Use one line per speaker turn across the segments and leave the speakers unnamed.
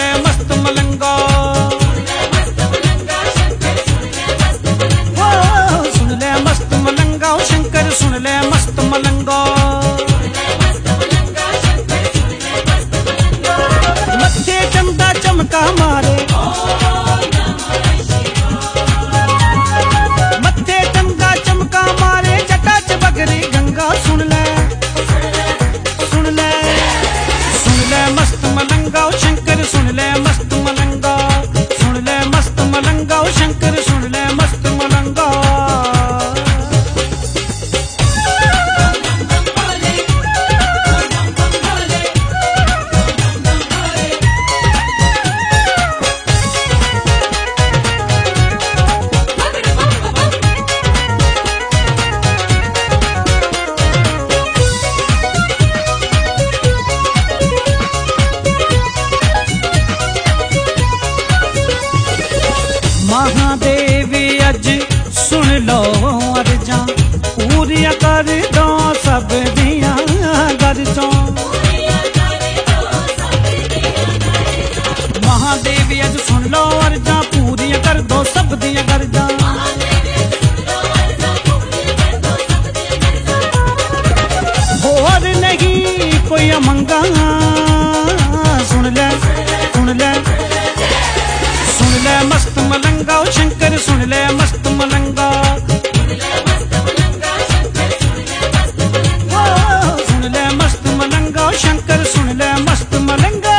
ले मस्त मलंगा, सुन ले मस्त मलंगा, शंकर सुन ले मस्त मलंगा। मत्थे चमदा चमका मारे, मत्थे चमदा चमका मारे, जटा च बगरी गंगा। सुन ले सुन ले सुन ले मस्त मलंगा, शंकर सुन ले मस्त मलंगा, सुन ले मस्त मलंगा, शंकर सुन ले मस्त मलंगा। महादेवी अज सुन लो अर्जा, पूरियां कर दो सब दियां गरजां। महादेवी अज सुन लो अर्जा, पूरियां कर दो सब दियां गरजां। होर नहीं कोई अमंगा, सुन ले सुन ले सुन ले मस्त मलंगा, शंकर सुन ले मस्त मलंगा। सुन ले मस्त मलंगा, शंकर सुन ले मस्त मलंगा।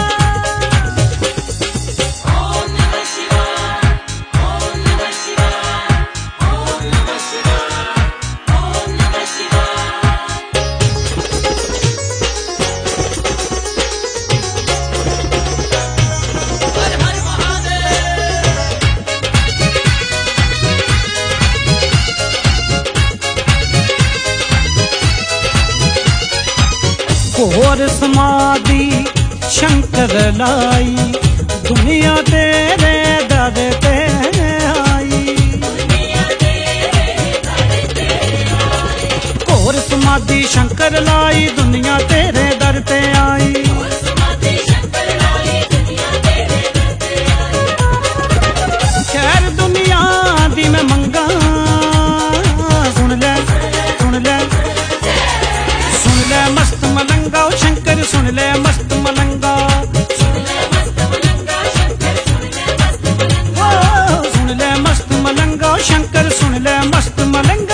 घोर समाधि शंकर लाई, दुनिया तेरे दर पे आई। घोर समाधि शंकर लाई, दुनिया तेरे दर पे आई। खैर दुनिया दी मैं मंगा, सुन ले सुन ले सुन ले मस्त मलंगा, शंकर सुन ले मस्त मलंगा। सुन ले मस्त मलंगा, शंकर सुन ले मस्त मलंगा।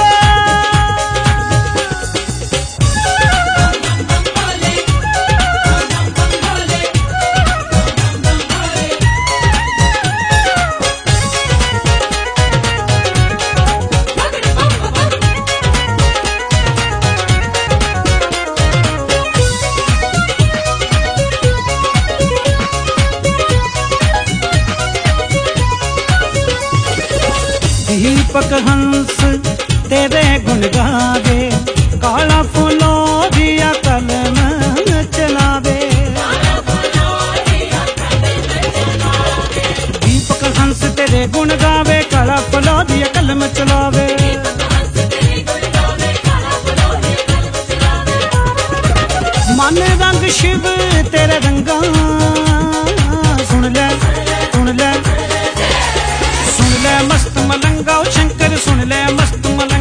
दीपक हंस तेरे गुण गावे, काला फूलों दिया कलम चलावे। दीपक हंस तेरे गुण गावे, काला फूलों दिया कलम चलावे। मन रंग शिव तेरे रंगा, सुन ले सुन ले सुन ले मस्त मलंगा, शंकर सुन ले मस्त मलंगा।